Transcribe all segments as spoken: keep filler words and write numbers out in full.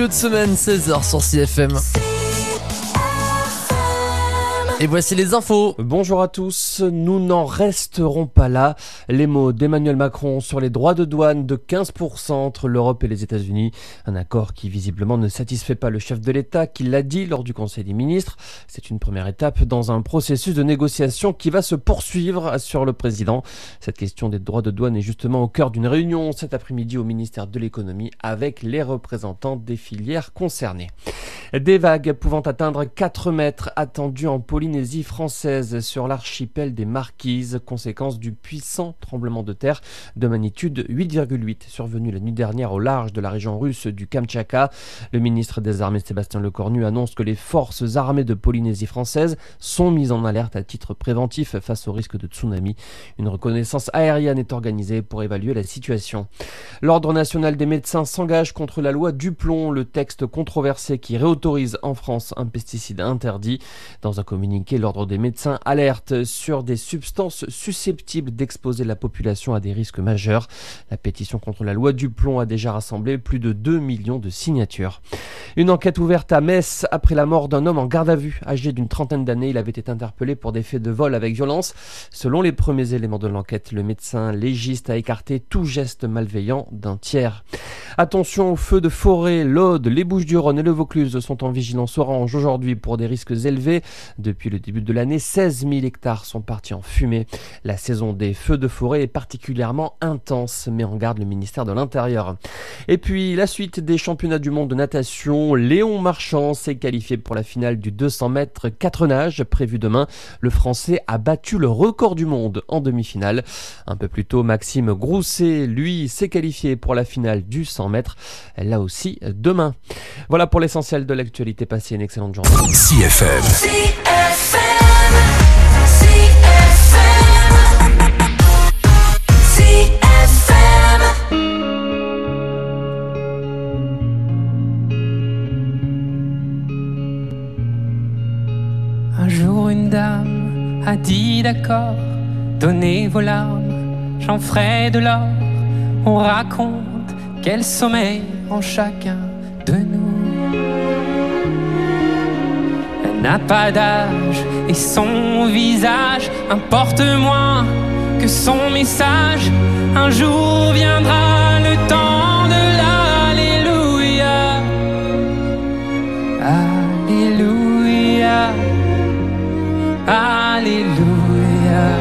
de semaine, seize heures sur C F M. Et voici les infos. Bonjour à tous, nous n'en resterons pas là. Les mots d'Emmanuel Macron sur les droits de douane de quinze pour cent entre l'Europe et les États-Unis. Un accord qui visiblement ne satisfait pas le chef de l'État, qui l'a dit lors du Conseil des ministres. C'est une première étape dans un processus de négociation qui va se poursuivre, assure le président. Cette question des droits de douane est justement au cœur d'une réunion cet après-midi au ministère de l'Économie avec les représentants des filières concernées. Des vagues pouvant atteindre quatre mètres attendues en Polynésie française sur l'archipel des Marquises, conséquence du puissant tremblement de terre de magnitude huit virgule huit survenu la nuit dernière au large de la région russe du Kamtchatka. Le ministre des Armées Sébastien Lecornu annonce que les forces armées de Polynésie française sont mises en alerte à titre préventif face au risque de tsunami. Une reconnaissance aérienne est organisée pour évaluer la situation. L'Ordre national des médecins s'engage contre la loi Duplon, le texte controversé qui réautorise en France un pesticide interdit. Dans un communiqué, l'Ordre des médecins alerte sur des substances susceptibles d'exposer la population à des risques majeurs. La pétition contre la loi Duplon a déjà rassemblé plus de deux millions de signatures. Une enquête ouverte à Metz après la mort d'un homme en garde à vue. Âgé d'une trentaine d'années, il avait été interpellé pour des faits de vol avec violence. Selon les premiers éléments de l'enquête, le médecin légiste a écarté tout geste malveillant d'un tiers. Attention aux feux de forêt, l'Aude, les Bouches-du-Rhône et le Vaucluse sont en vigilance orange aujourd'hui pour des risques élevés. Depuis le début de l'année, seize mille hectares sont partis en fumée. La saison des feux de forêt est particulièrement intense, met en garde le ministère de l'Intérieur. Et puis, la suite des championnats du monde de natation. Léon Marchand s'est qualifié pour la finale du deux cents mètres quatre nages prévu demain. Le Français a battu le record du monde en demi-finale. Un peu plus tôt, Maxime Grousset, lui, s'est qualifié pour la finale du cent mètres. Là aussi, demain. Voilà pour l'essentiel de l'actualité. Passez une excellente journée. C F M. C F M. C F M. C F M. Un jour une dame a dit d'accord, donnez vos larmes, j'en ferai de l'or. On raconte quel sommeil en chacun de nous. Elle n'a pas d'âge et son visage importe moins que son message. Un jour viendra le temps de l'Alléluia. Alléluia. Alléluia.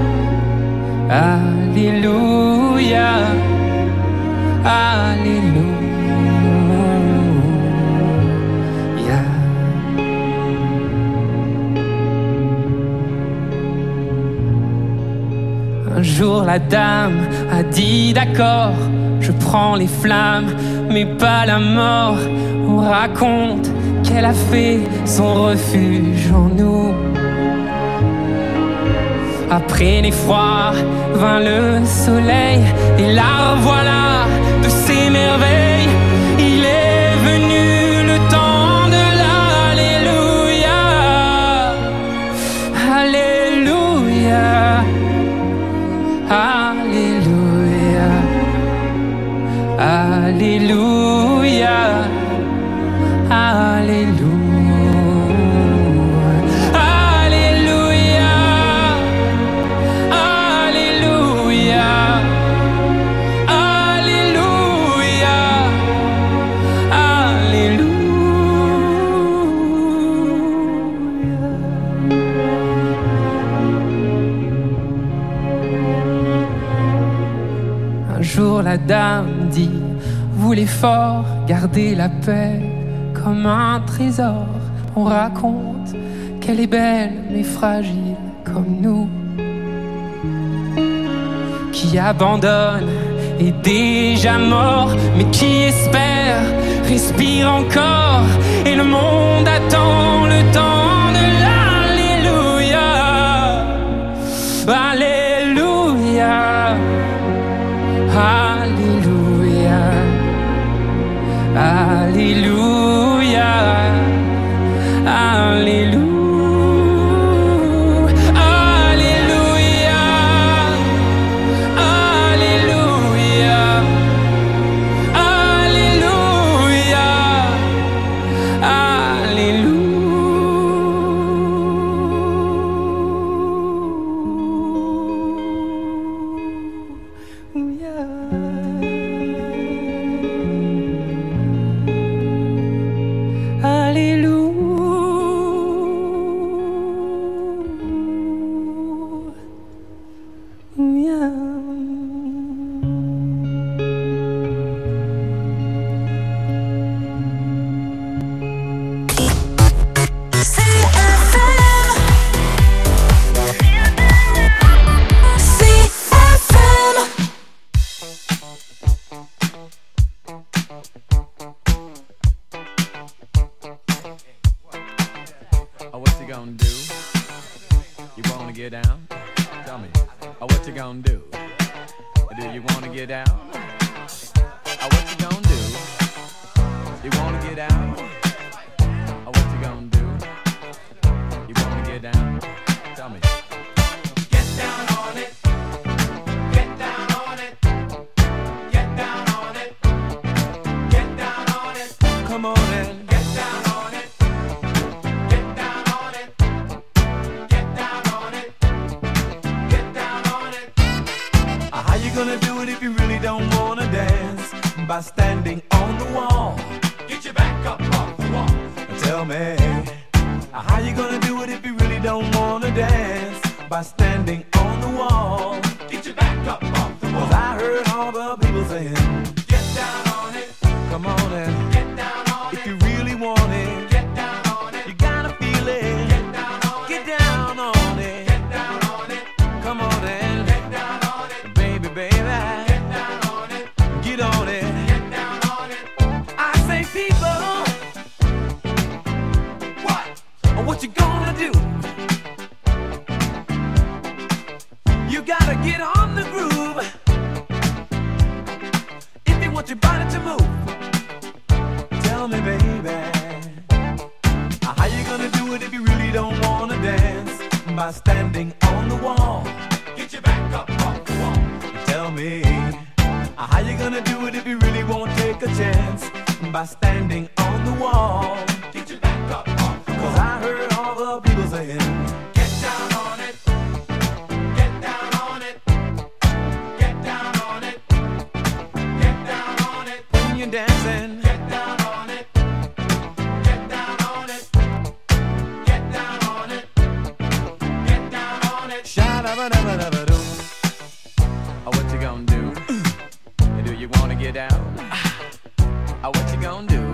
Alléluia. Alléluia. Un jour la dame a dit d'accord, je prends les flammes, mais pas la mort. On raconte qu'elle a fait son refuge en nous. Après l'effroi vint le soleil, et la revoilà de ses merveilles. Il est venu le temps de l'Alléluia. Alléluia. Alléluia. Alléluia. Alléluia. La dame dit, vous les forts, gardez la paix comme un trésor. On raconte qu'elle est belle mais fragile comme nous, qui abandonne est déjà mort, mais qui espère respire encore. Et le monde attend le temps de l'Alléluia. Alléluia. Alléluia. Alléluia. Alléluia. Alléluia. Alléluia. get down? Tell me, oh, what you gonna do? Do you wanna get down? Oh, what you gonna do? You wanna get down? Oh, what you gonna do? You wanna get down? Tell me. Get down on it. Get down on it. Get down on it. Get down on it. Come on in. Get down on it. Get down on it. Get down on it. Get down on it. How you gonna do it if you really don't wanna dance? By standing on the wall. Get your back up off the wall. Tell me, how you gonna do it if you really don't wanna dance? By standing on the wall. Get your back up off the wall. 'Cause I heard all the people saying, get down on it. Come on and get down on it. If you really want it, get down on it. You gotta feel it. Get down on it. Get down on it. Get down on it. Come on and get down on it. Baby, baby, get down on it. Get on it. Get down on it. I say, people, what? What you gonna do? You gotta get on the groove if you want your body to move. Tell me, baby, how you gonna do it if you really don't wanna dance? By standing on the wall. Get your back up off the wall. Tell me, how you gonna do it if you really won't take a chance? By standing on the wall. Get your back up off the wall. 'Cause I heard all the people saying, get down on it. Get down on it. Get down on it. Get down on it. When you're dancing, get down on it. Get down on it. Get down on it. Get down on it. Sha-da-ba-da-ba-da-ba-doo. Oh, what you gonna do? Do you wanna get down? Oh, what you gonna do?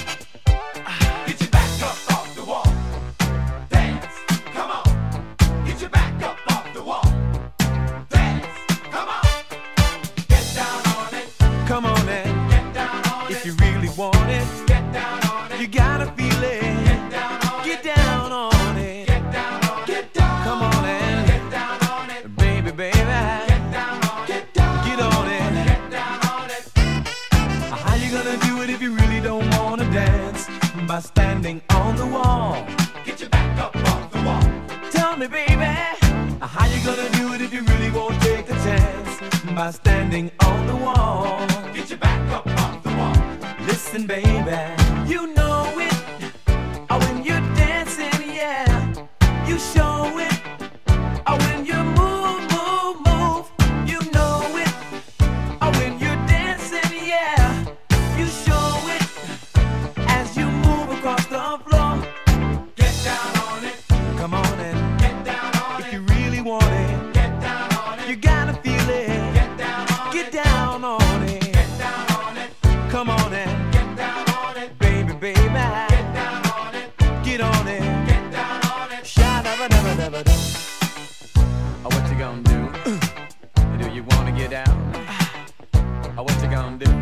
Get your back up off the wall. Dance, come on. Get your back up off the wall. Dance, come on. Get down on it. Come on in. Get down on it. If you really want it, get down on it. You gotta feel it. Get down on it. Get down on it. Get down on it. Get down. Come on in. Get down on it. Baby, baby. Get down on it. Get down. Get on it. Get down on it. How you gonna do it if you really don't wanna dance? By standing on the wall. Get your back up off the wall. Tell me, baby, how you gonna do it if you really won't take a chance? By standing on the wall. Get your back up off the wall. Listen, baby, you know it. Oh, when you're dancing, yeah, you show it. Oh, when you move, move, move, you know it. Oh, when you're dancing, yeah, you show it. As you move across the floor, get down on it. Come on and get down on it. If you really want it, get down on it. You gotta feel it. Get down on it. Get down on it. Get down on it. Come on and get down on it. Baby, baby, get down on it. Get on it. Get down on it. Sha-da-ba-da-ba-da-ba-da. Oh, what you gonna do? Do you wanna get down? Oh, what you gonna do?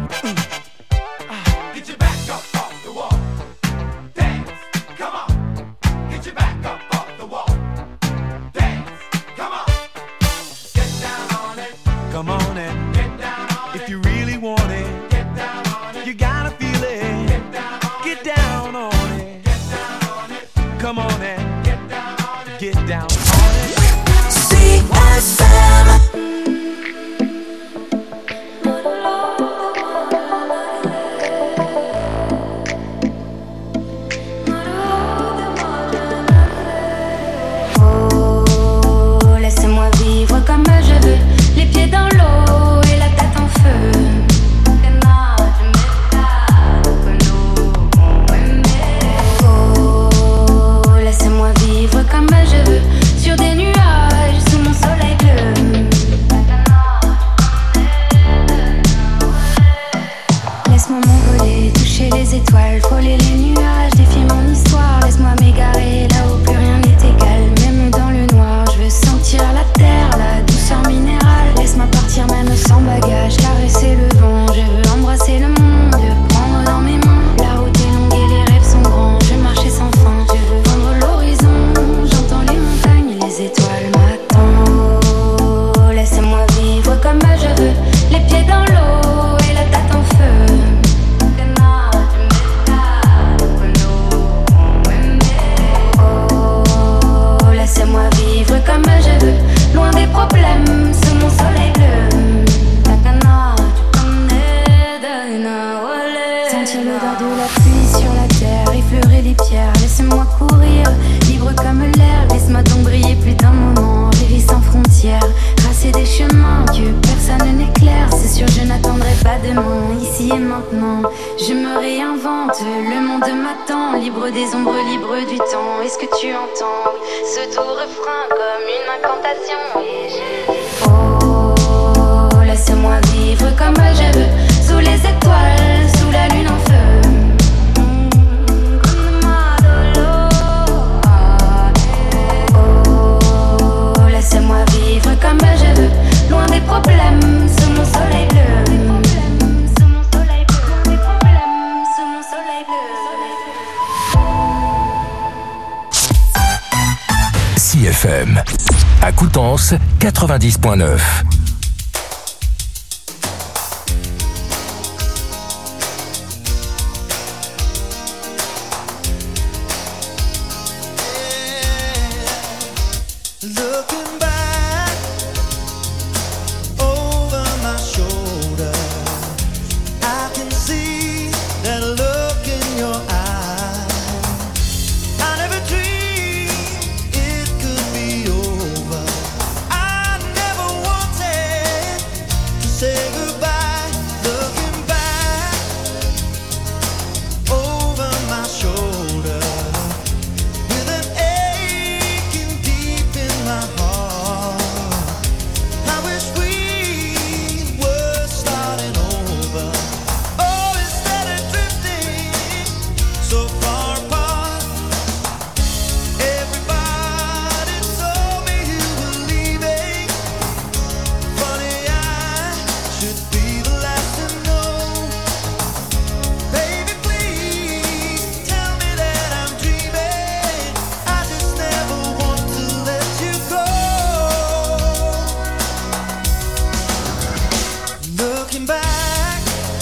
Get your back up off the wall. Dance, come on. Get your back up off the wall. Dance, come on. Get down on it. Come on and get down on it. If you really want it, get down on it. You gotta feel it. Get down on it. Get down on it. Get down on it. Come on and get down on it. Get down on it. C F M. Oh, laissez-moi vivre comme je veux, les pieds dans l'eau et la tête en feu. Oh, laissez-moi vivre comme je veux, sur Attends, laisse-moi vivre comme je veux, les pieds dans l'eau et la tête en feu. Oh, laisse-moi vivre comme je veux, loin des problèmes, sous mon soleil bleu. Sentir l'odeur de la pluie sur la terre, effleurer les pierres, laisse-moi courir, libre comme l'air, laisse-moi donc briller plus d'un moment, rêver sans frontières, tracer des chemins que personne n'éclaire, c'est sûr je n'attendrai pas demain, ici et maintenant, je me réinvente, le monde m'attend, libre des ombres, libre du temps, est-ce que tu entends, ce doux refrain comme une incantation, et je dis oh, laisse-moi vivre comme je veux, sous les étoiles, sous la lune en feu. Oh, laisse-moi vivre comme je veux, loin des problèmes, sous mon soleil bleu. Sous mon soleil bleu, des problèmes, sous mon soleil bleu. C F M à Coutances quatre-vingt-dix point neuf. Looking back over my shoulder, I can see that look in your eyes. I never dreamed it could be over. I never wanted to say goodbye. Looking back over my shoulder, with an aching deep in my heart. I wish we were starting over. Oh, instead of drifting so far apart. Everybody told me you were leaving. Funny, I should be the last to know. Baby, please tell me that I'm dreaming. I just never want to let you go. Looking back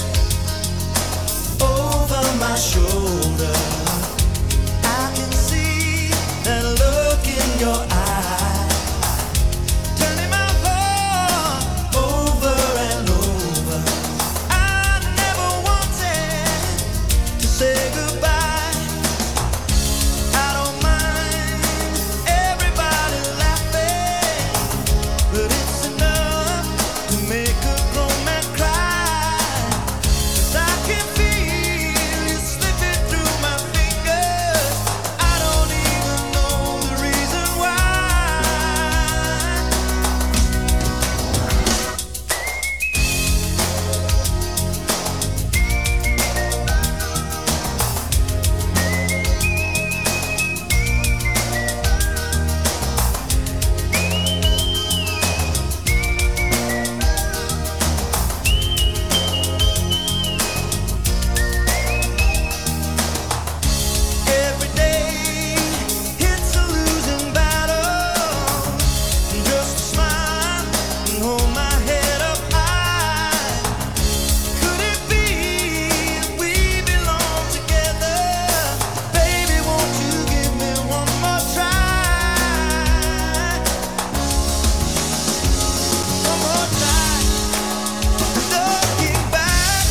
over my shoulder, I can see that look in your eye, turning my heart over and over. I never wanted to say goodbye. I don't mind everybody laughing, but it's enough to make a grown man cry. 'Cause I can feel you slipping through my fingers. I don't even know the reason why. Every day it's a losing battle. Just to smile and hold my head up high. Could it be we belong together? Baby, won't you give me one more try? One more try. Looking back,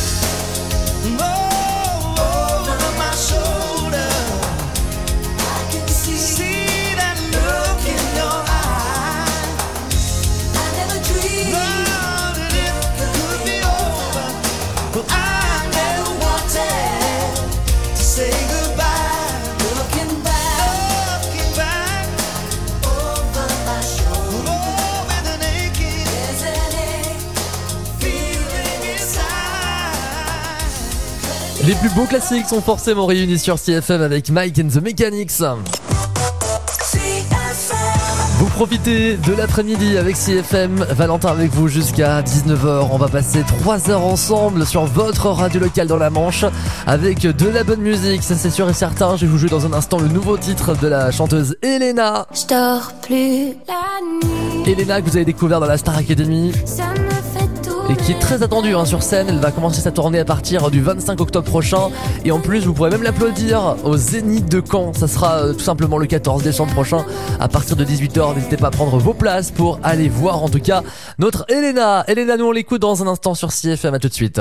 oh, over my shoulder, I can see, see that look in your eye. I never dreamed that it could be over. Well, I never wanted to say goodbye. Looking back, looking back over my shoulder, oh, with an aching, there's an ache feeling inside. Les plus beaux classiques sont forcément réunis sur C F M avec Mike and the Mechanics. C F M. Vous profitez de l'après-midi avec C F M. Valentin avec vous jusqu'à dix-neuf heures. On va passer trois heures ensemble sur votre radio locale dans la Manche avec de la bonne musique, ça c'est sûr et certain. Je vais vous jouer dans un instant le nouveau titre de la chanteuse Elena. Je dors plus la nuit. Elena que vous avez découvert dans la Star Academy. Ça me fait tout. Et qui est très attendue hein, sur scène. Elle va commencer sa tournée à partir du vingt-cinq octobre prochain. Et en plus vous pourrez même l'applaudir au Zénith de Caen. Ça sera euh, tout simplement le quatorze décembre prochain à partir de dix-huit heures. N'hésitez pas à prendre vos places pour aller voir en tout cas notre Elena. Elena, nous on l'écoute dans un instant sur C F M. À tout de suite.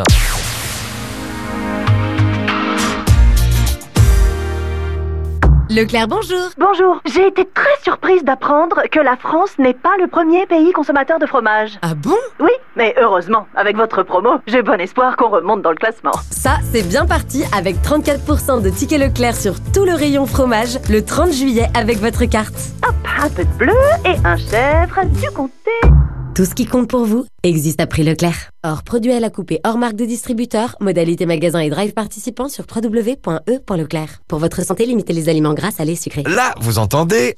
Leclerc, bonjour. Bonjour, j'ai été très surprise d'apprendre que la France n'est pas le premier pays consommateur de fromage. Ah bon? Oui, mais heureusement, avec votre promo, j'ai bon espoir qu'on remonte dans le classement. Ça, c'est bien parti avec trente-quatre pour cent de tickets Leclerc sur tout le rayon fromage le trente juillet avec votre carte. Hop, un peu de bleu et un chèvre du comté. Tout ce qui compte pour vous existe à prix Leclerc. Hors produit à la coupe et hors marque de distributeur, modalité magasin et drive participant sur w w w point e point leclerc. Pour votre santé, limitez les aliments gras, salés, sucrés. Là, vous entendez?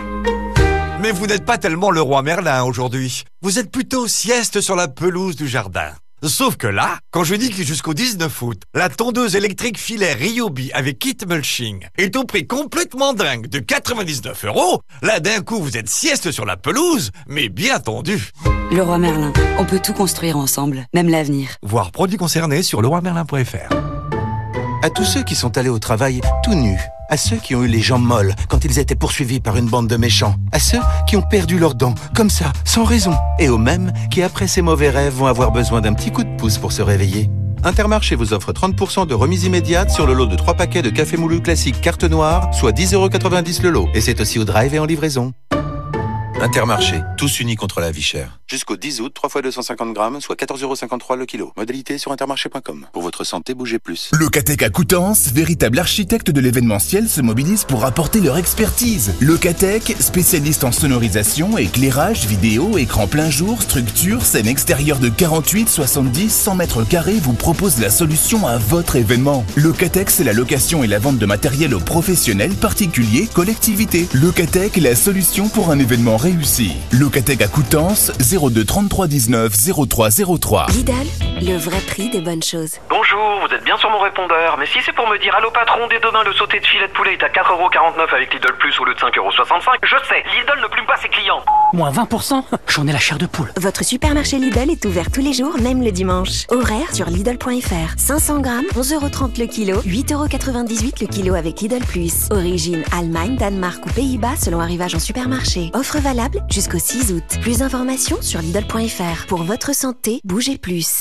Mais vous n'êtes pas tellement le roi Merlin aujourd'hui. Vous êtes plutôt sieste sur la pelouse du jardin. Sauf que là, quand je dis que jusqu'au dix-neuf août, la tondeuse électrique filaire Ryobi avec kit mulching est au prix complètement dingue de quatre-vingt-dix-neuf euros, là d'un coup vous êtes sieste sur la pelouse, mais bien tondu. Le roi Merlin, on peut tout construire ensemble, même l'avenir. Voir produits concernés sur le roi merlin point f r. À tous ceux qui sont allés au travail tout nus, à ceux qui ont eu les jambes molles quand ils étaient poursuivis par une bande de méchants, à ceux qui ont perdu leurs dents, comme ça, sans raison, et aux mêmes qui, après ces mauvais rêves, vont avoir besoin d'un petit coup de pouce pour se réveiller. Intermarché vous offre trente pour cent de remise immédiate sur le lot de trois paquets de café moulu classique carte noire, soit dix euros quatre-vingt-dix le lot. Et c'est aussi au drive et en livraison. Intermarché, tous unis contre la vie chère. Jusqu'au dix août, trois fois deux cent cinquante grammes, soit quatorze euros cinquante-trois le kilo. Modalité sur intermarché point com. Pour votre santé, bougez plus. Locatec à Coutances, véritable architecte de l'événementiel, se mobilise pour apporter leur expertise. Locatec, spécialiste en sonorisation, éclairage, vidéo, écran plein jour, structure, scène extérieure de quarante-huit, soixante-dix, cent mètres carrés, vous propose la solution à votre événement. Locatec, c'est la location et la vente de matériel aux professionnels, particuliers, collectivités. Locatec, la solution pour un événement réussi. Locatec à Coutances, zéro deux trente-trois dix-neuf zéro trois zéro trois. Lidl, le vrai prix des bonnes choses. Bonjour, vous êtes bien sur mon répondeur, mais si c'est pour me dire allô patron, dès demain le sauté de filet de poulet est à quatre euros quarante-neuf avec Lidl Plus au lieu de cinq euros soixante-cinq, je sais, Lidl ne plume pas ses clients. Moins vingt pour cent? J'en ai la chair de poule. Votre supermarché Lidl est ouvert tous les jours, même le dimanche. Horaire sur Lidl point f r. cinq cents grammes, onze euros trente le kilo, huit euros quatre-vingt-dix-huit le kilo avec Lidl Plus. Origine Allemagne, Danemark ou Pays-Bas selon arrivage en supermarché. Offre valable jusqu'au six août. Plus d'informations sur Lidl point f r. Pour votre santé, bougez plus.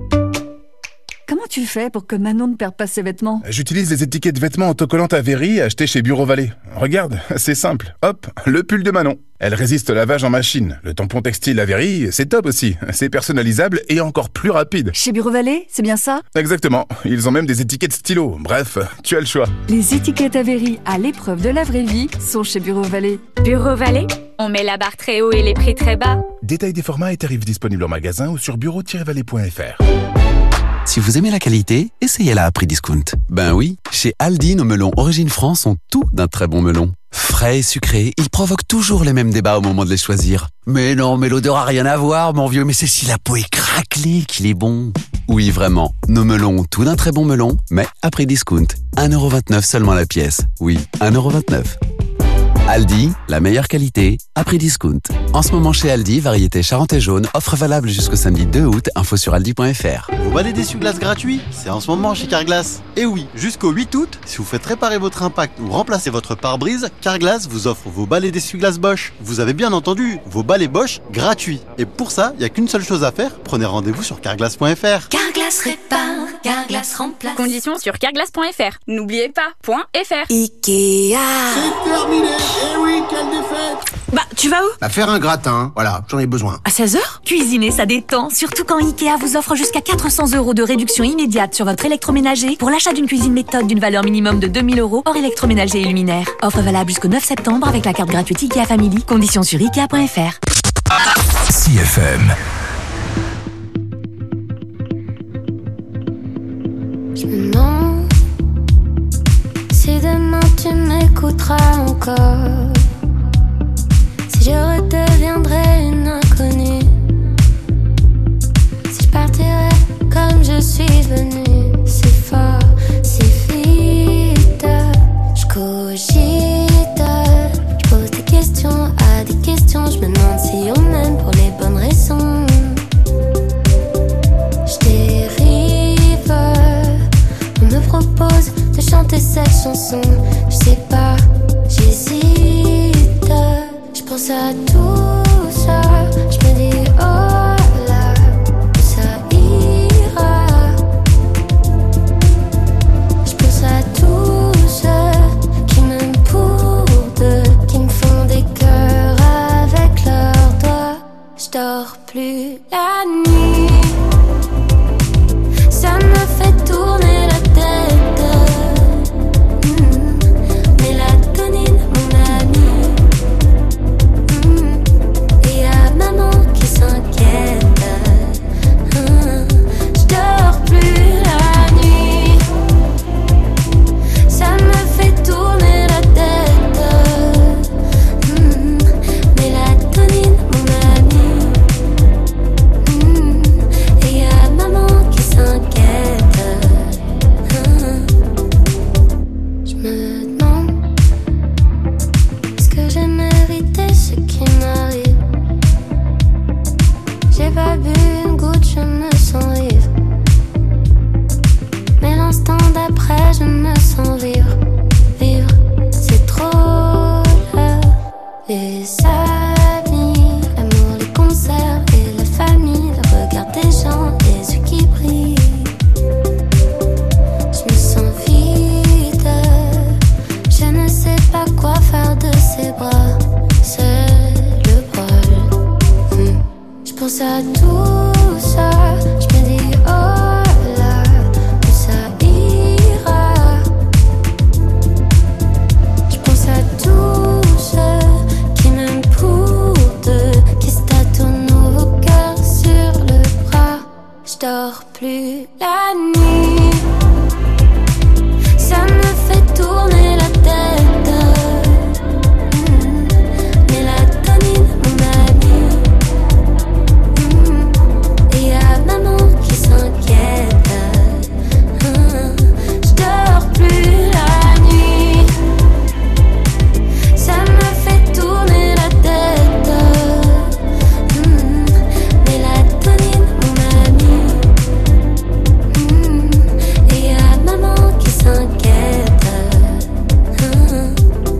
Comment tu fais pour que Manon ne perde pas ses vêtements? J'utilise les étiquettes vêtements autocollantes Avery achetées chez Bureau Vallée. Regarde, c'est simple. Hop, le pull de Manon. Elle résiste au lavage en machine. Le tampon textile Avery, c'est top aussi. C'est personnalisable et encore plus rapide. Chez Bureau Vallée, c'est bien ça? Exactement. Ils ont même des étiquettes stylo. Bref, tu as le choix. Les étiquettes Avery, à l'épreuve de la vraie vie, sont chez Bureau Vallée. Bureau Vallée, on met la barre très haut et les prix très bas. Détail des formats et tarifs disponibles en magasin ou sur bureau tiret vallée point f r. Si vous aimez la qualité, essayez-la à prix discount. Ben oui, chez Aldi, nos melons Origine France ont tout d'un très bon melon. Frais et sucrés, ils provoquent toujours les mêmes débats au moment de les choisir. Mais non, mais l'odeur a rien à voir, mon vieux, mais c'est si la peau est craquelée qu'il est bon. Oui, vraiment, nos melons ont tout d'un très bon melon, mais à prix discount. un euro vingt-neuf seulement la pièce. Oui, un euro vingt-neuf. Aldi, la meilleure qualité, à prix discount. En ce moment chez Aldi, variété Charente et jaune, offre valable jusqu'au samedi deux août, info sur aldi point f r. Vos balais d'essuie-glace gratuits, c'est en ce moment chez Carglass. Et oui, jusqu'au huit août, si vous faites réparer votre impact ou remplacer votre pare-brise, Carglass vous offre vos balais d'essuie-glace Bosch. Vous avez bien entendu, vos balais Bosch gratuits. Et pour ça, il n'y a qu'une seule chose à faire, prenez rendez-vous sur carglass point f r. Carglass répare, Carglass remplace. Conditions sur carglass point f r. N'oubliez pas, .fr. Ikea. C'est terminé. Eh oui, quelle défaite. Bah, tu vas où? Bah, faire un gratin, voilà, j'en ai besoin. À seize heures? Cuisiner, ça détend. Surtout quand Ikea vous offre jusqu'à quatre cents euros de réduction immédiate sur votre électroménager pour l'achat d'une cuisine méthode d'une valeur minimum de deux mille euros hors électroménager et luminaire. Offre valable jusqu'au neuf septembre avec la carte gratuite Ikea Family. Conditions sur ikea point f r. C F M. Je me demande si demain tu m'écouteras encore. Si je douceur, je me dis oh là, ça ira. Je pense à tous ceux qui m'aiment pour deux, qui me font des cœurs avec leurs doigts. Je dors plus la nuit, ça me fait tourner la tête. Mmh. Mélatonine, mon ami. Mmh. Et y'a maman qui s'inquiète. Mmh. Je dors plus la nuit, ça me fait tourner la tête. Mmh. Mélatonine, mon ami. Mmh. Et y'a maman qui s'inquiète. Mmh. Je me demande, est-ce que j'ai mérité ce qui m'arrive? J'ai pas bu une goutte, je me sens ivre. Mais l'instant d'après, je me sens vivre. Vivre, c'est trop là. Les amis, l'amour, les concerts et la famille, le regard des gens, les yeux qui brillent. Je me sens vide, je ne sais pas quoi faire de ces bras. C'est le bol. Hmm. Je pense à tout ça, je me dis oh là, où ça ira. Je pense à tous ceux qui m'aiment pour deux, qui se tâtonnent nos cœurs sur le bras. Je dors plus la nuit, ça me fait tourner la tête. Mmh. Mélatonine, mon ami. Mmh. Et y'a maman qui s'inquiète. Mmh. Je dors plus la nuit, ça me fait tourner la tête. Mmh. Mélatonine, mon ami. Mmh. Et y'a maman qui s'inquiète. Mmh.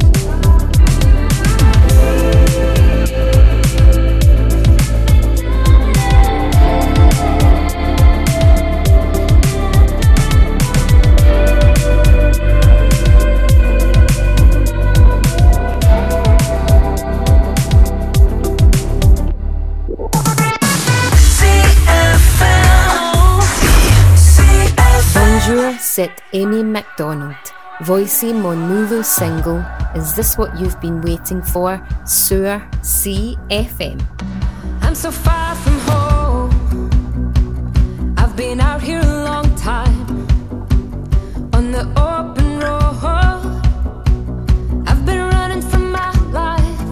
Bonjour, c'est Amy MacDonald. Voici mon nouveau single, Is This What You've Been Waiting For, sur C F M. I'm so far from home. I've been out here a long time on the open road. I've been running for my life.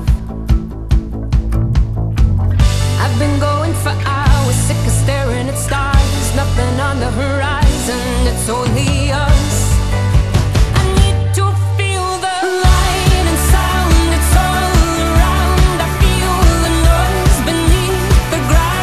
I've been going for hours, sick of staring at stars. Nothing on the horizon, it's only us. I need to feel the light and sound, it's all around. I feel the noise beneath the ground.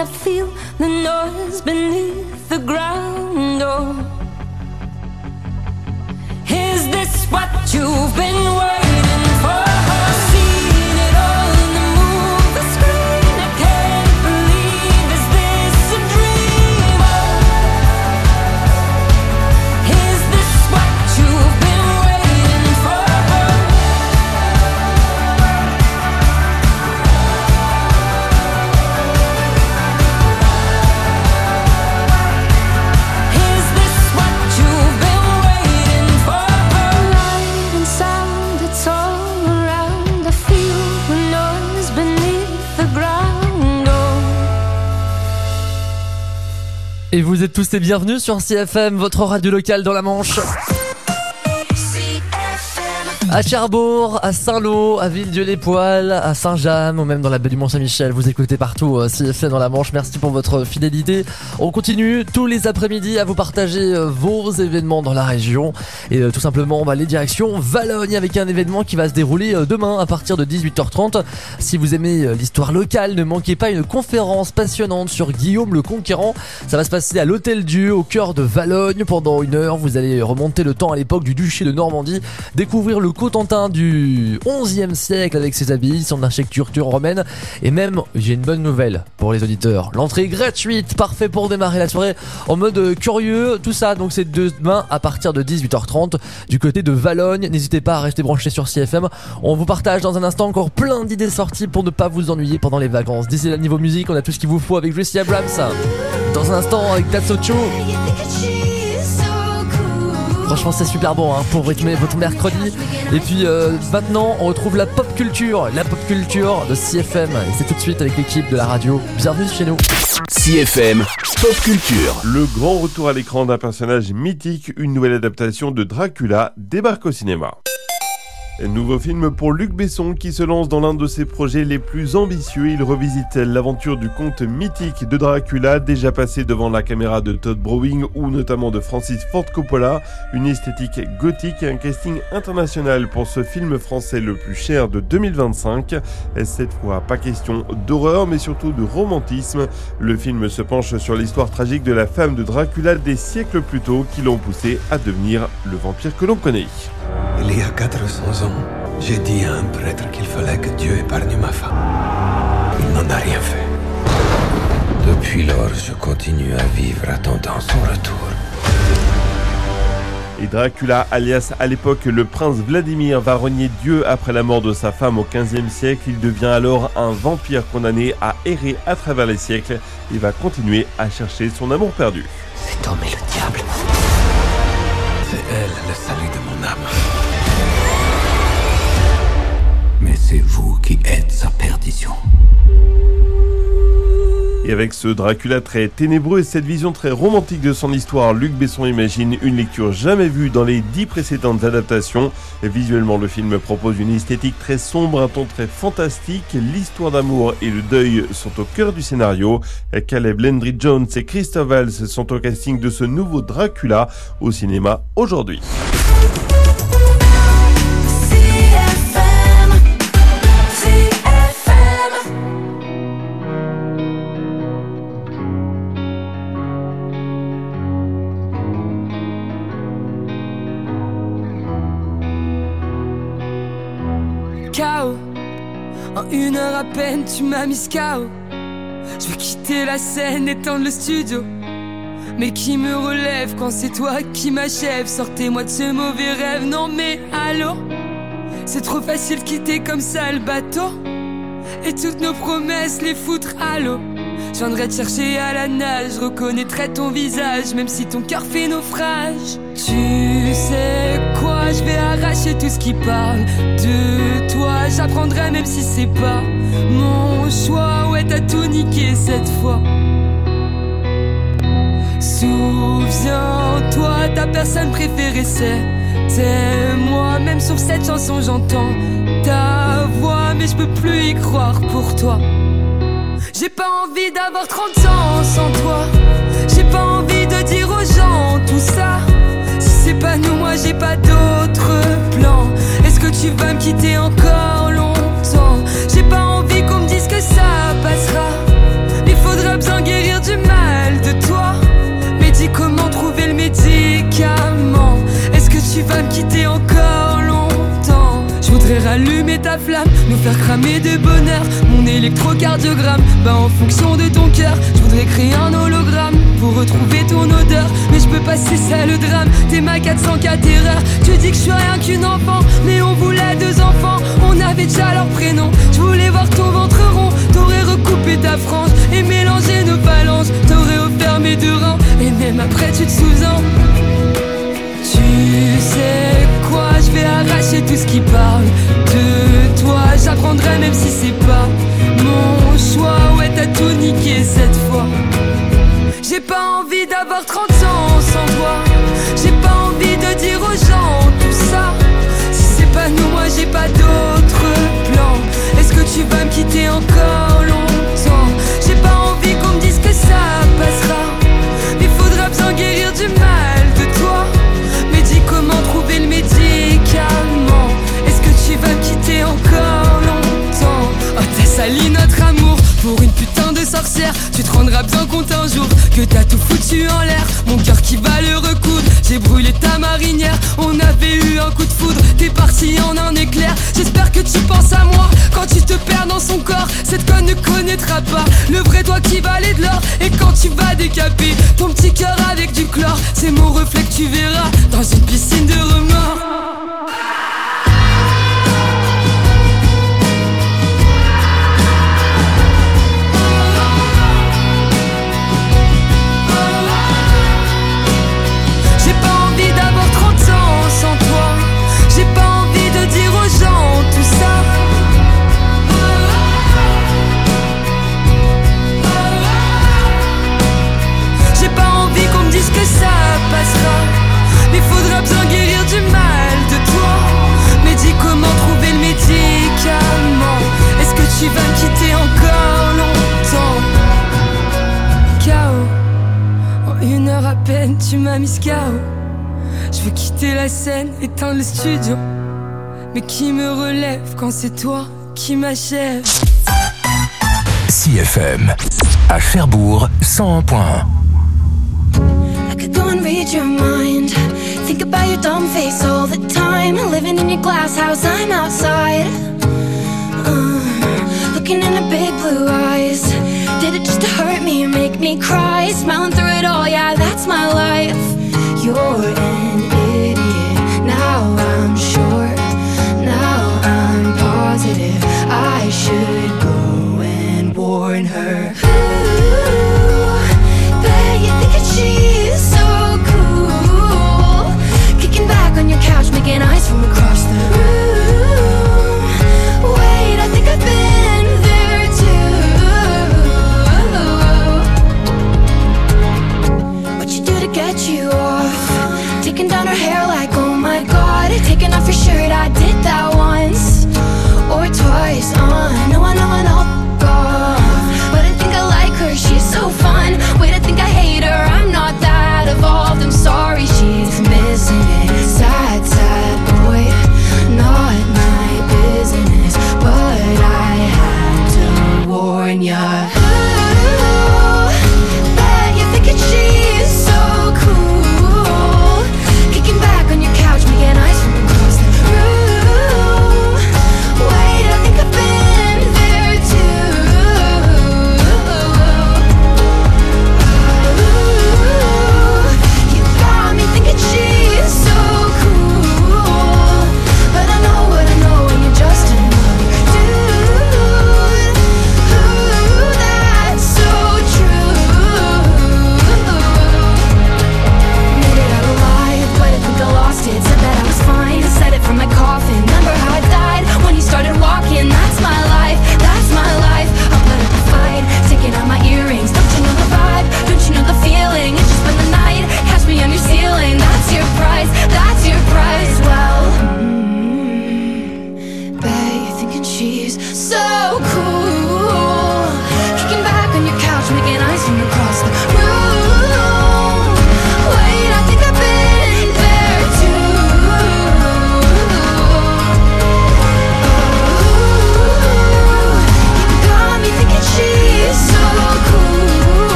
I feel the noise beneath the ground. Oh, is this what you've been waiting for? Seen it all in the movie screen. I can't believe, is this a dream? Is this what you've been waiting for? Is this what you've been waiting for? Light and sound, it's all around. I feel the noise beneath the ground. Oh. Et vous êtes tous les bienvenus sur C F M, votre radio locale dans la Manche. À Cherbourg, à Saint-Lô, à Villedieu-les-Poêles, à Saint-James ou même dans la baie du Mont-Saint-Michel. Vous écoutez partout euh, C F M dans la Manche. Merci pour votre fidélité. On continue tous les après-midi à vous partager euh, vos événements dans la région. Et euh, tout simplement, bah, les directions Valogne avec un événement qui va se dérouler euh, demain à partir de dix-huit heures trente. Si vous aimez euh, l'histoire locale, ne manquez pas une conférence passionnante sur Guillaume le Conquérant. Ça va se passer à l'Hôtel Dieu au cœur de Valogne pendant une heure. Vous allez remonter le temps à l'époque du duché de Normandie, découvrir le Cotentin du onzième siècle avec ses abbayes, son architecture romaine. Et même, j'ai une bonne nouvelle pour les auditeurs. L'entrée est gratuite, parfait pour démarrer la soirée en mode curieux, tout ça. Donc c'est demain à partir de dix-huit heures trente du côté de Valogne. N'hésitez pas à rester branchés sur C F M. On vous partage dans un instant encore plein d'idées sorties pour ne pas vous ennuyer pendant les vacances. D'ici là, niveau musique, on a tout ce qu'il vous faut avec Jessie Abrams. Dans un instant avec That's So True. Franchement c'est super bon hein, pour rythmer votre mercredi. Et puis euh, maintenant on retrouve la pop culture, la pop culture de C F M. Et c'est tout de suite avec l'équipe de la radio. Bienvenue chez nous. C F M Pop Culture. Le grand retour à l'écran d'un personnage mythique, une nouvelle adaptation de Dracula débarque au cinéma. Un nouveau film pour Luc Besson qui se lance dans l'un de ses projets les plus ambitieux. Il revisite l'aventure du conte mythique de Dracula, déjà passé devant la caméra de Todd Browning ou notamment de Francis Ford Coppola. Une esthétique gothique et un casting international pour ce film français le plus cher de deux mille vingt-cinq. Et cette fois, pas question d'horreur mais surtout de romantisme. Le film se penche sur l'histoire tragique de la femme de Dracula des siècles plus tôt qui l'ont poussé à devenir le vampire que l'on connaît. Il y a quatre cents ans, j'ai dit à un prêtre qu'il fallait que Dieu épargne ma femme. Il n'en a rien fait. Depuis lors, je continue à vivre attendant son retour. Et Dracula, alias à l'époque le prince Vladimir, va renier Dieu après la mort de sa femme au quinzième siècle. Il devient alors un vampire condamné à errer à travers les siècles et va continuer à chercher son amour perdu. Cet homme est le diable. C'est elle le salut de mon âme. Mais c'est vous qui êtes sa perdition. Et avec ce Dracula très ténébreux et cette vision très romantique de son histoire, Luc Besson imagine une lecture jamais vue dans les dix précédentes adaptations. Et visuellement, le film propose une esthétique très sombre, un ton très fantastique. L'histoire d'amour et le deuil sont au cœur du scénario. Caleb Landry Jones et Christophe Waltz sont au casting de ce nouveau Dracula au cinéma aujourd'hui. K O. En une heure à peine, tu m'as mis K O. Je veux quitter la scène, étendre le studio. Mais qui me relève quand c'est toi qui m'achève? Sortez-moi de ce mauvais rêve, non mais allô? C'est trop facile de quitter comme ça le bateau. Et toutes nos promesses, les foutre à l'eau. Je viendrai te chercher à la nage, je reconnaîtrai ton visage, même si ton cœur fait naufrage. Tu sais quoi, je vais arracher tout ce qui parle de toi. J'apprendrai même si c'est pas mon choix. Ouais, t'as tout niqué cette fois. Souviens-toi, ta personne préférée c'était moi. Même sur cette chanson j'entends ta voix, mais je peux plus y croire pour toi. J'ai pas envie d'avoir trente ans sans toi. J'ai pas envie de dire aux gens tout ça. Si c'est pas nous, moi j'ai pas d'autre plan. Est-ce que tu vas me quitter encore longtemps? J'ai pas envie qu'on me dise que ça passera. Il faudra besoin allumer ta flamme, nous faire cramer de bonheur. Mon électrocardiogramme, bah en fonction de ton cœur. Je voudrais créer un hologramme pour retrouver ton odeur, mais je peux pas, c'est ça le drame. T'es ma quatre cent quatre erreurs. Tu dis que je suis rien qu'une enfant, mais on voulait deux enfants. On avait déjà leur prénom. Je voulais voir ton ventre rond. T'aurais recoupé ta frange et mélangé nos phalanges. T'aurais offert mes deux reins et même après tu te souviens. Tu sais quoi, je vais arracher tout ce qui parle de toi. J'apprendrai même si c'est pas mon choix. Ouais, t'as tout niqué cette fois. J'ai pas envie d'avoir trente ans sans toi. J'ai pas envie de dire aux gens tout ça. Si c'est pas nous, moi j'ai pas d'autre plan. Est-ce que tu vas me quitter encore longtemps? J'ai pas envie qu'on me dise que ça passera, mais faudra bien guérir du mal de toi. Mais dis comment trouver le médicament. Est-ce que tu vas me quitter encore longtemps? Oh, t'as sali notre amour pour une putain de sorcière. Tu te rendras bien compte un jour que t'as tout foutu en l'air. Mon cœur qui va le recoudre. J'ai brûlé ta marinière. On avait eu un coup de foudre. T'es parti en un éclair. J'espère que tu penses à moi quand tu te perds dans son corps. Cette conne ne connaîtra pas le vrai toi qui valait de l'or. Et quand tu vas décaper ton petit cœur avec du chlore, c'est mon reflet que tu verras dans une piscine de remords. Sans toi, j'ai pas envie de dire aux gens tout ça. J'ai pas envie qu'on me dise que ça passera, mais faudra bien guérir du mal de toi. Mais dis comment trouver le médicament. Est-ce que tu vas me quitter encore longtemps? K O, en une heure à peine tu m'as mis K O. Je veux quitter la scène, éteindre le studio, mais qui me relève quand c'est toi qui m'achève? C F M, à Cherbourg, cent un point un. I could go and read your mind, think about your dumb face all the time. Living in your glass house, I'm outside, uh, looking in the big blue eyes. Did it just to hurt me or make me cry? Smiling through it all, yeah, that's my life. You're an idiot, now I'm sure, now I'm positive I should go and warn her. Ooh, bet you think that she's so cool, kicking back on your couch, making eyes from across the room. Wait, I think I've been there too. What you do to get you off? Taking down her hair like, oh my god. Taking off your shirt, I did that once or twice. uh, No, I know I know, off. But I think I like her, she's so fun. Wait, I think I hate her, I'm not that evolved. I'm sorry, she's missing it. Sad, sad boy.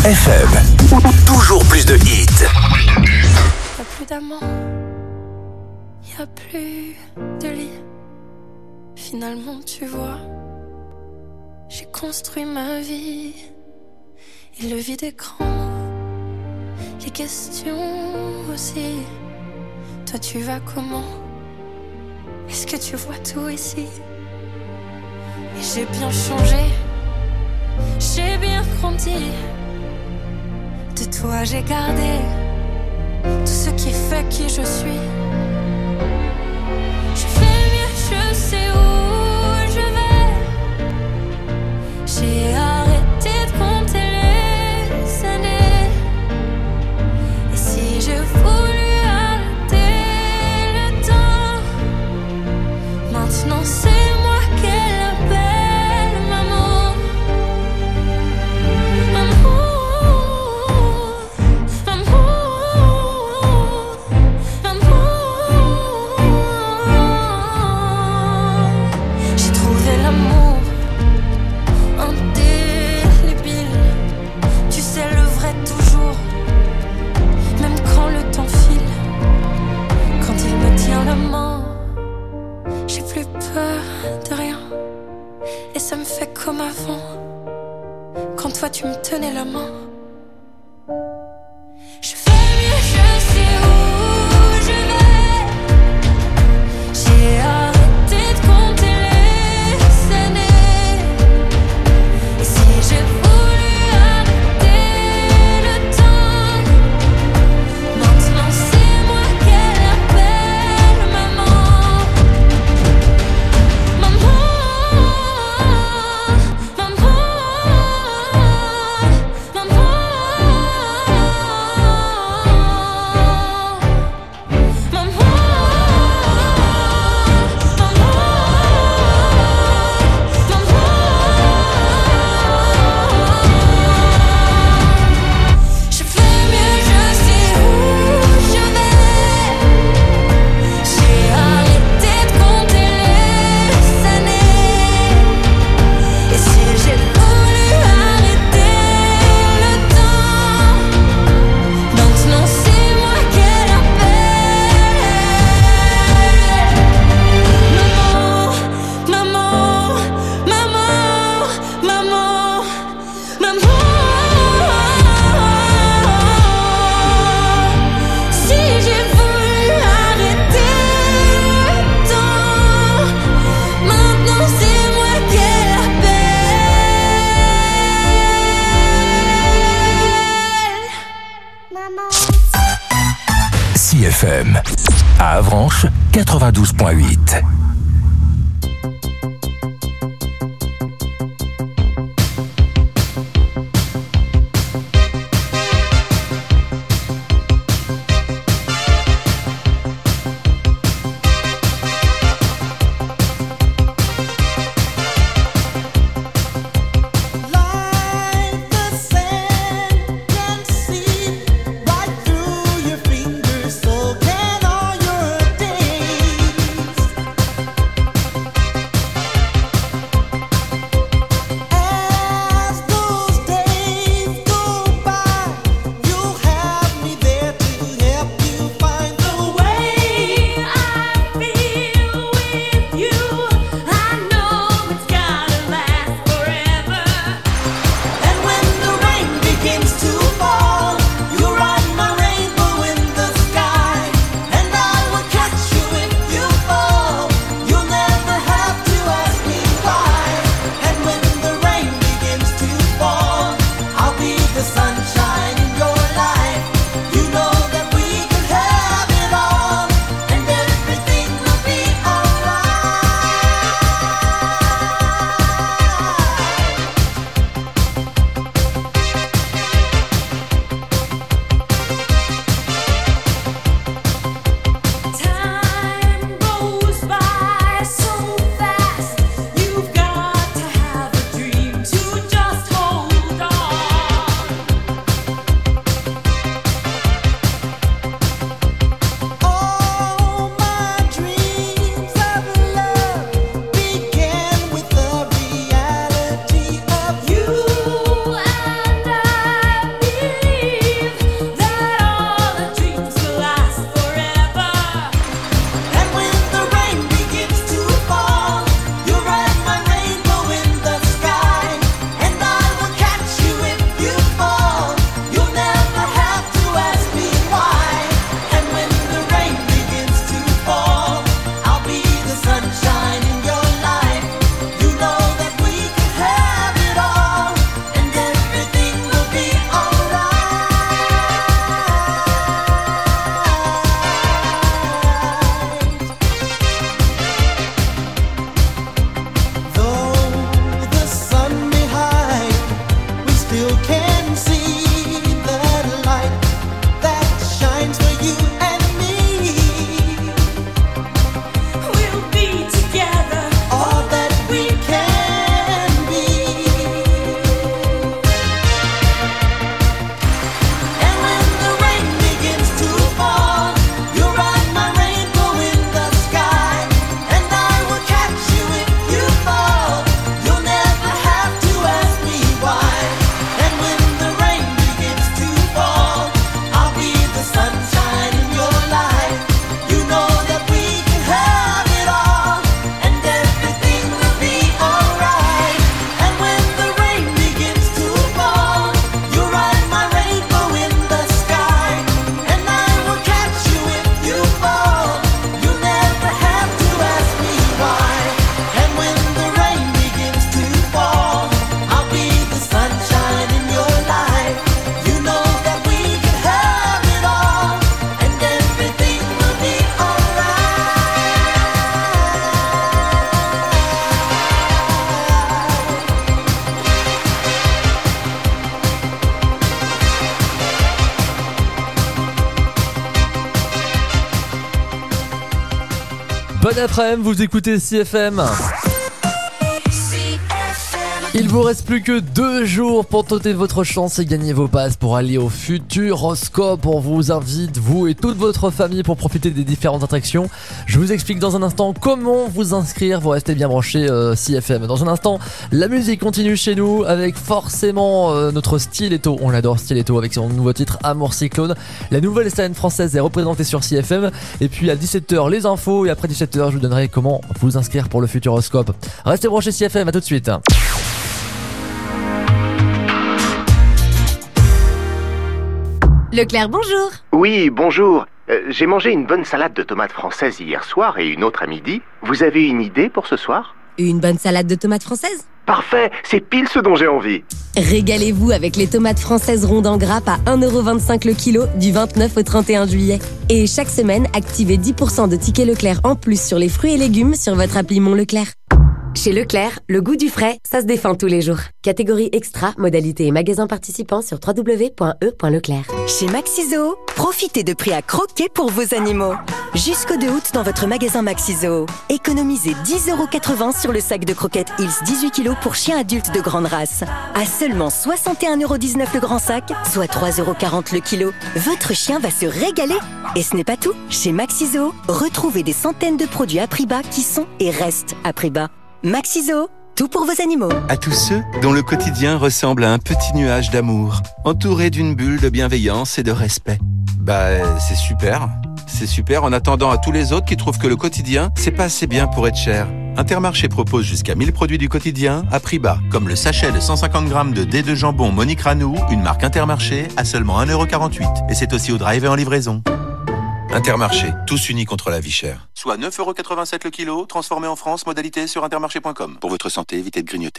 F M. Toujours plus de hits. Y'a plus d'amants, y'a plus de lit. Finalement, tu vois, j'ai construit ma vie. Et le vide écran, les questions aussi. Toi, tu vas comment? Est-ce que tu vois tout ici? Et j'ai bien changé, j'ai bien grandi. De toi, j'ai gardé tout ce qui fait qui je suis. Je fais mieux, je sais où je vais. J'ai arrêté de compter les années. Et si je voulais arrêter le temps, maintenant c'est moi qu'elle appelle maman. Maman, maman, maman. J'ai trouvé l'amour indélébile. Tu sais le vrai toujours, même quand le temps file. Quand il me tient la main, j'ai plus peur de rien. Et ça me fait comme avant, quand toi tu me tenais la main. Je fais mieux, je sais où je vais. J'ai arrêté de compter les années. Et si j'ai voulu arrêter le temps, maintenant c'est moi qu'elle appelle maman. Maman, maman, je fais mieux, je sais où je vais. J'ai arrêté de compter les années. Et si j'ai voulu arrêter le temps, maintenant c'est moi qu'elle appelle maman, maman, maman, maman, maman. Si j'ai voulu arrêter le temps, maintenant c'est moi qu'elle appelle maman. C F M. À Avranches, quatre-vingt-douze virgule huit. Like the sand can see right through your fingers, so can all your days. Bon après-midi, vous écoutez C F M. Il vous reste plus que deux jours pour tenter votre chance et gagner vos passes pour aller au Futuroscope. On vous invite, vous et toute votre famille, pour profiter des différentes attractions. Je vous explique dans un instant comment vous inscrire. Vous restez bien branchés euh, C F M. Dans un instant, la musique continue chez nous avec forcément euh, notre Stiletto. On l'adore, Stiletto, avec son nouveau titre Amour Cyclone. La nouvelle scène française est représentée sur C F M. Et puis à dix-sept heures, les infos. Et après dix-sept heures, je vous donnerai comment vous inscrire pour le Futuroscope. Restez branchés C F M, à tout de suite. Leclerc, bonjour. Oui, bonjour. Euh, j'ai mangé une bonne salade de tomates françaises hier soir et une autre à midi. Vous avez une idée pour ce soir ? Une bonne salade de tomates françaises ? Parfait, c'est pile ce dont j'ai envie. Régalez-vous avec les tomates françaises rondes en grappe à un euro vingt-cinq le kilo du vingt-neuf au trente et un juillet. Et chaque semaine, activez dix pour cent de tickets Leclerc en plus sur les fruits et légumes sur votre appli Mon Leclerc. Chez Leclerc, le goût du frais, ça se défend tous les jours. Catégorie extra, modalité et magasin participants sur w w w point e point leclerc. Chez Maxi-Zoo, profitez de prix à croquer pour vos animaux. Jusqu'au deux août dans votre magasin Maxi-Zoo. Économisez dix euros quatre-vingts sur le sac de croquettes Hills dix-huit kilos pour chiens adultes de grande race. À seulement soixante et un euros dix-neuf le grand sac, soit trois euros quarante le kilo. Votre chien va se régaler. Et ce n'est pas tout. Chez Maxi-Zoo, retrouvez des centaines de produits à prix bas qui sont et restent à prix bas. Maxi-Zoo, tout pour vos animaux. À tous ceux dont le quotidien ressemble à un petit nuage d'amour, entouré d'une bulle de bienveillance et de respect. Bah, c'est super. C'est super en attendant à tous les autres qui trouvent que le quotidien, c'est pas assez bien pour être cher. Intermarché propose jusqu'à mille produits du quotidien à prix bas, comme le sachet de cent cinquante grammes de dés de jambon Monique Ranou, une marque Intermarché, à seulement un euro quarante-huit. Et c'est aussi au drive et en livraison. Intermarché, tous unis contre la vie chère. Soit neuf euros quatre-vingt-sept le kilo, transformé en France, modalité sur intermarché point com. Pour votre santé, évitez de grignoter.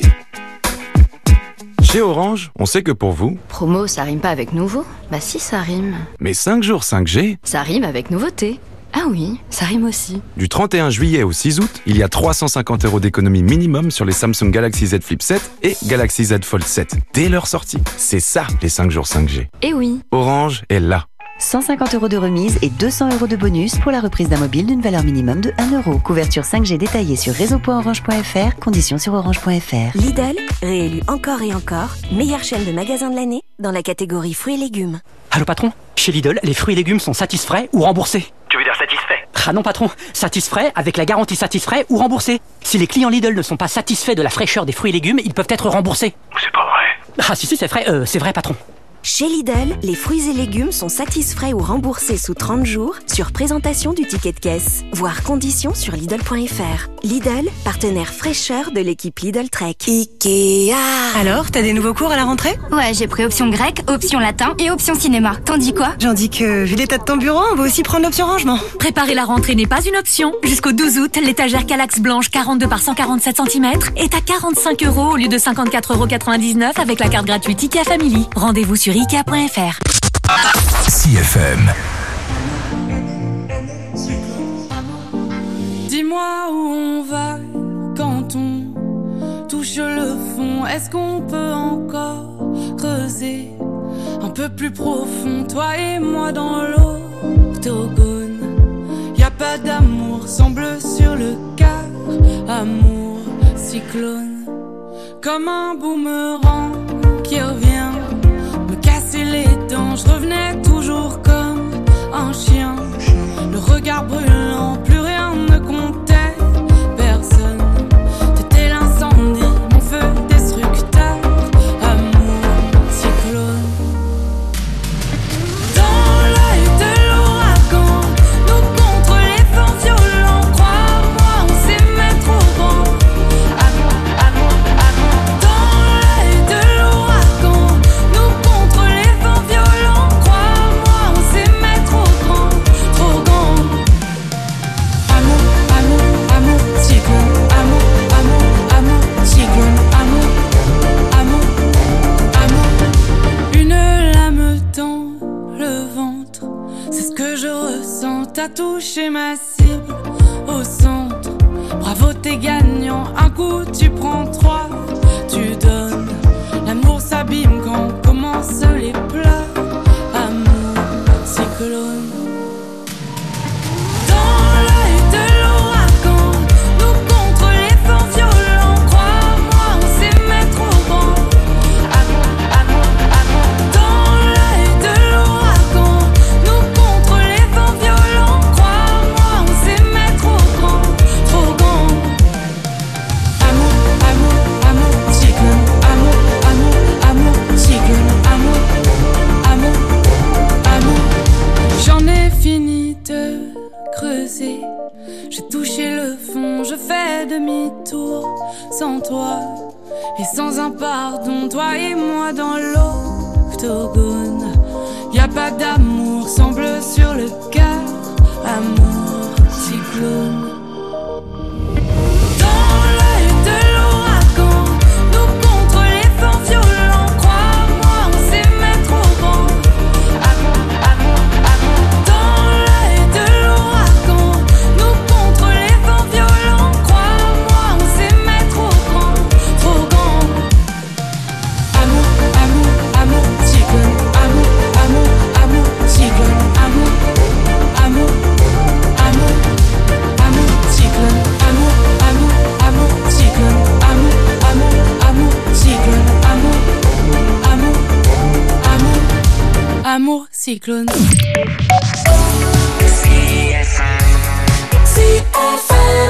Chez Orange, on sait que pour vous... Promo, ça rime pas avec nouveau ? Bah si, ça rime. Mais cinq jours cinq G... Ça rime avec nouveauté. Ah oui, ça rime aussi. Du trente et un juillet au six août, il y a trois cent cinquante euros d'économie minimum sur les Samsung Galaxy Z Flip sept et Galaxy Z Fold sept. Dès leur sortie. C'est ça, les cinq jours cinq G. Eh oui. Orange est là. cent cinquante euros de remise et deux cents euros de bonus pour la reprise d'un mobile d'une valeur minimum de un euro. Couverture cinq G détaillée sur réseau point orange point f r, conditions sur orange point f r. Lidl, réélu encore et encore, meilleure chaîne de magasins de l'année dans la catégorie fruits et légumes. Allô patron, chez Lidl, les fruits et légumes sont satisfaits ou remboursés. Tu veux dire satisfait ? Ah non patron, satisfaits avec la garantie satisfait ou remboursé. Si les clients Lidl ne sont pas satisfaits de la fraîcheur des fruits et légumes, ils peuvent être remboursés. C'est pas vrai. Ah si si c'est vrai, euh, c'est vrai patron. Chez Lidl, les fruits et légumes sont satisfaits ou remboursés sous trente jours sur présentation du ticket de caisse. Voir conditions sur Lidl point f r. Lidl, partenaire fraîcheur de l'équipe Lidl Trek. Ikea. Alors, t'as des nouveaux cours à la rentrée ? Ouais, j'ai pris option grec, option latin et option cinéma. T'en dis quoi ? J'en dis que, vu l'état de ton bureau, on va aussi prendre l'option rangement. Préparer la rentrée n'est pas une option. Jusqu'au douze août, l'étagère Calax blanche quarante-deux par cent quarante-sept centimètres est à quarante-cinq euros au lieu de cinquante-quatre euros quatre-vingt-dix-neuf avec la carte gratuite Ikea Family. Rendez-vous sur ikea point f r. C F M. Dis-moi où on va quand on touche le fond. Est-ce qu'on peut encore creuser un peu plus profond, toi et moi dans l'octogone? Y a pas d'amour, semble sur le quart. Amour, cyclone, comme un boomerang qui revient me casser les dents. Je revenais toujours comme un chien, le regard brûlant, plus rien ne comptait, personne. T'étais l'incendie, mon feu destructeur. Amour, cyclone. Dans l'œil de l'ouragan, nous contre les vents violents. Crois-moi, on s'aimait trop grand. Amour, amour, amour. Dans l'œil de l'ouragan, nous contre les vents violents. Crois-moi, on s'aimait trop grand, trop grand. Amour, amour, amour, cyclone. Amour, amour, amour, cyclone. Amour, amour, amour. Une lame dans le ventre, c'est ce que je ressens. T'as touché ma cible au centre. Bravo, t'es gagnant. Un coup, tu prends trois, tu donnes. L'amour s'abîme quand commencent les pleurs. Amour, cyclone. Dans l'œil de l'ouragan. demi-tour sans toi et sans un pardon, toi et moi dans l'octogone. Y a pas d'amour, sang bleu sur le cœur, amour cyclone. Dans l'œil de l'ouragan, nous contre les vents violents, crois-moi, on sait mettre au vent. Amour, amour, amour. Dans l'œil de l'ouragan, nous contre les vents violents, crois-moi, on sait mettre au grand, trop grand. Amour, amour, amour, cyclone. Amour, amour, amour, cyclone. Amour, amour, amour, amour, cyclone. Amour, amour, amour, cyclone. Amour, amour, amour, cyclone. Amour, amour, amour, amour, cyclone. C F M.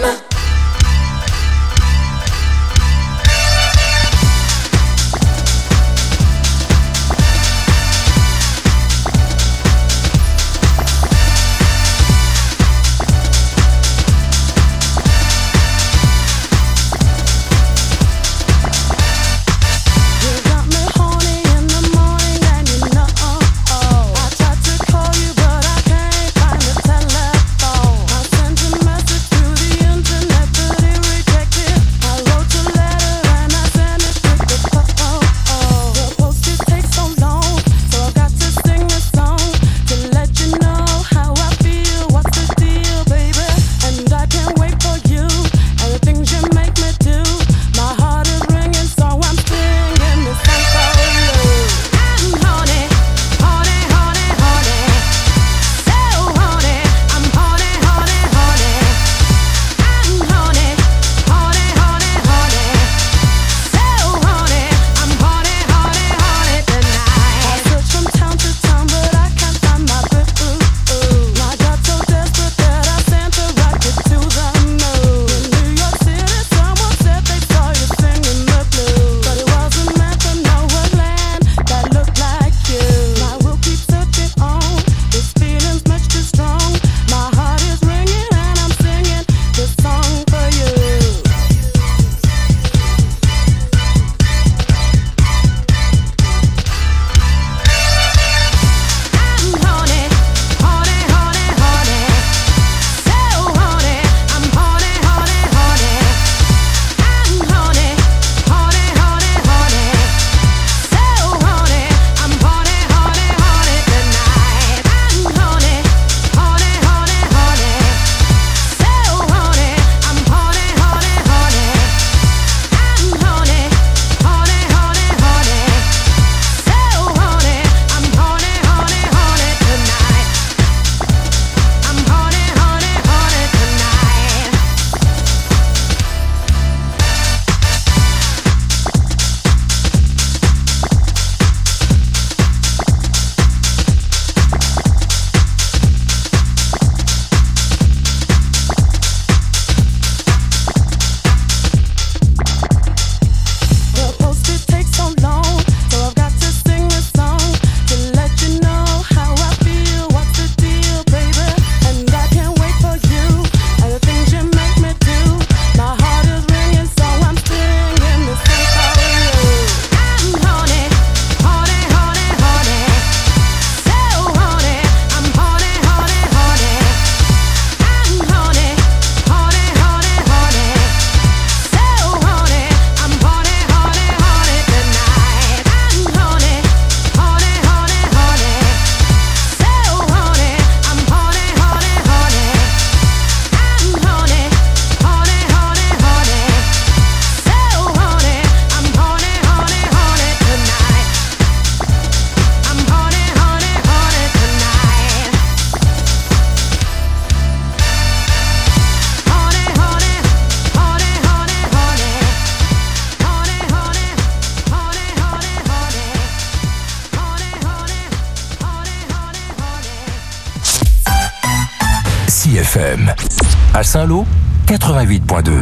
C F M. À Saint-Lô, quatre-vingt-huit point deux.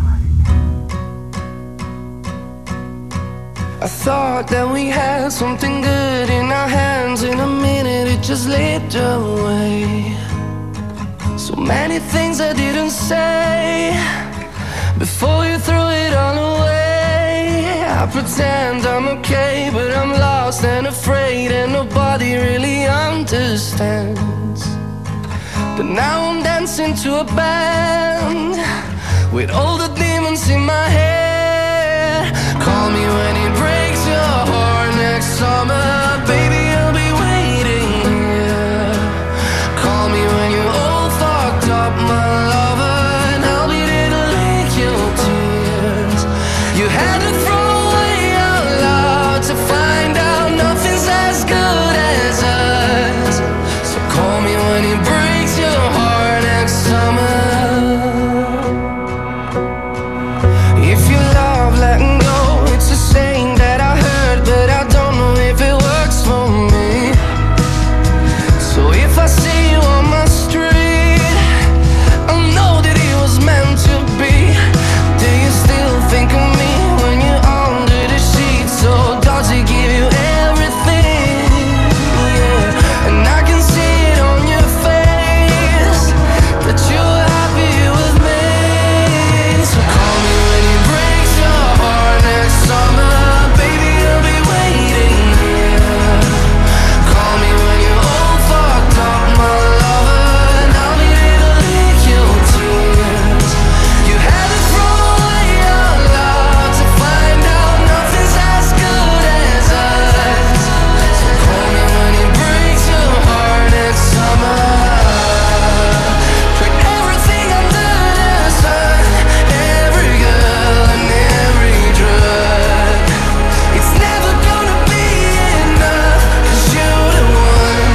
I thought that we had something good in our hands. In a minute it just slipped away. So many things I didn't say. before you throw it all away. I pretend I'm okay, but I'm lost and afraid, and nobody really understands. But now I'm dancing to a band with all the demons in my head. Call me when it breaks your heart next summer, baby, I'll be waiting here. Call me when you're all fucked up, my lover, and I'll be there to lick your tears. You had to throw away out loud to find out nothing's as good as us. So call me when it breaks your heart next summer. If you love letting go, it's a saying that I heard, but I don't know if it works for me. So if I see you on my street, I know that it was meant to be. Do you still think of me when you're under the sheets? So does it give you everything? Yeah. And I can see it on your face that you're happy with me. So call me when it breaks your heart next summer, baby, I'll be waiting here. Call me when you're all fucked up, my lover, and I'll be there to lick your tears. You had to throw away out loud to find out nothing's as good as us. So call me when it breaks your heart next summer. Put everything under the sun, every girl and every drug. It's never gonna be enough, 'cause you're the one.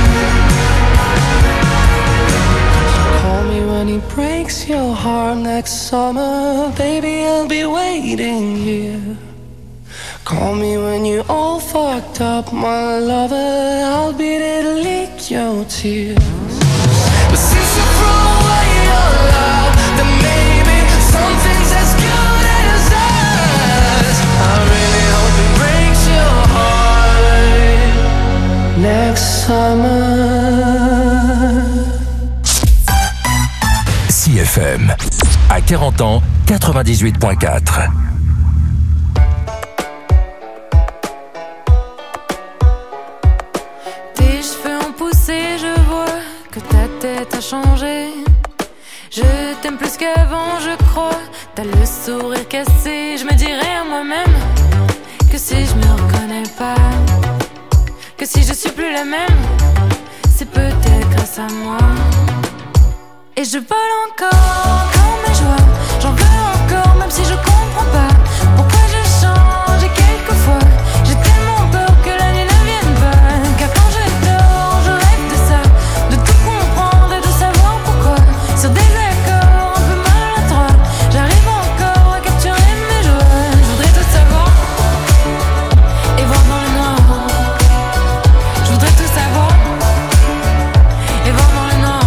So call me when it breaks your heart next summer, baby, I'll be waiting here. Call me when you're all fucked up, my lover, I'll be there to lick your tears. But since you throw away your love, then maybe something's as good as us. I really hope it breaks your heart next summer. C F M, à quarante ans, quatre-vingt-dix-huit virgule quatre. Tes cheveux ont poussé, je vois que ta tête a changé. Je t'aime plus qu'avant, je crois. T'as le sourire cassé. Je me dirais à moi-même que si je me reconnais pas, que si je suis plus la même, c'est peut-être grâce à moi. Et je vole encore, encore mes joies. J'en veux encore, même si je comprends pas pourquoi je change. Et quelquefois, j'ai tellement peur que la nuit ne vienne pas. Car quand je dors, je rêve de ça, de tout comprendre et de savoir pourquoi. Sur des accords un peu maladroits, j'arrive encore à capturer mes joies. Je voudrais tout savoir et voir dans le noir. Je voudrais tout savoir et voir dans le noir.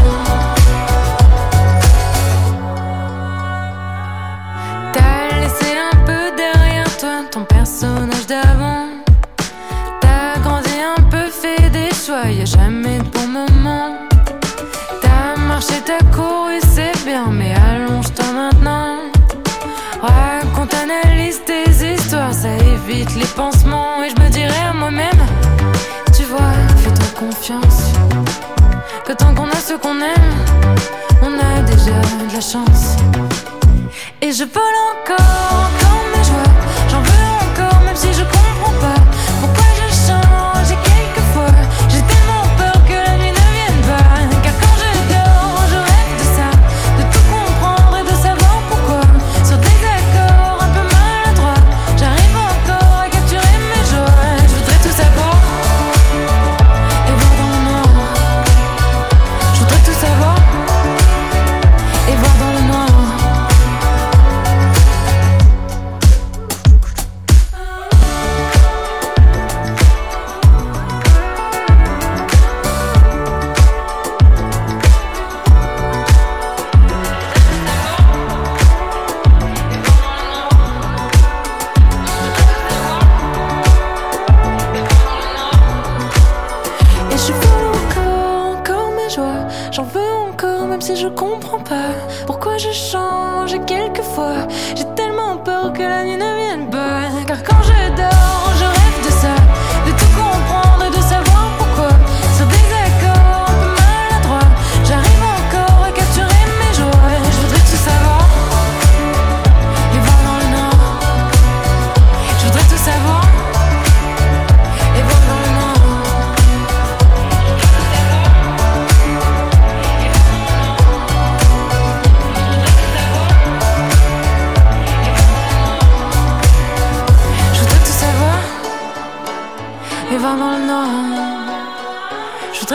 T'as laissé un peu derrière toi ton personnage d'avant. T'as grandi un peu, fait des choix, y'a jamais de bon moment. T'as marché, t'as couru, c'est bien, mais allonge-toi maintenant. Raconte, analyse tes histoires, ça évite les pansements. Et je me dirais à moi-même, tu vois, fais-toi confiance, que tant qu'on a ce qu'on aime, on a déjà de la chance. Et je vole encore, encore mes joies. J'en veux encore, même si je comprends pas pourquoi je change. Et quelquefois, j'ai tellement peur que la nuit ne vienne pas. Car quand je dors, je rêve de ça, de tout comprendre et de savoir pourquoi. Sur des accords un peu maladroits, j'arrive encore à capturer mes joies. Je voudrais tout savoir et voir dans le noir. Je voudrais tout savoir et voir dans le noir. Et je veux encore, encore mes joies. J'en veux encore, même si je comprends pas pourquoi je change. Et quelquefois, j'ai que la nuit ne vienne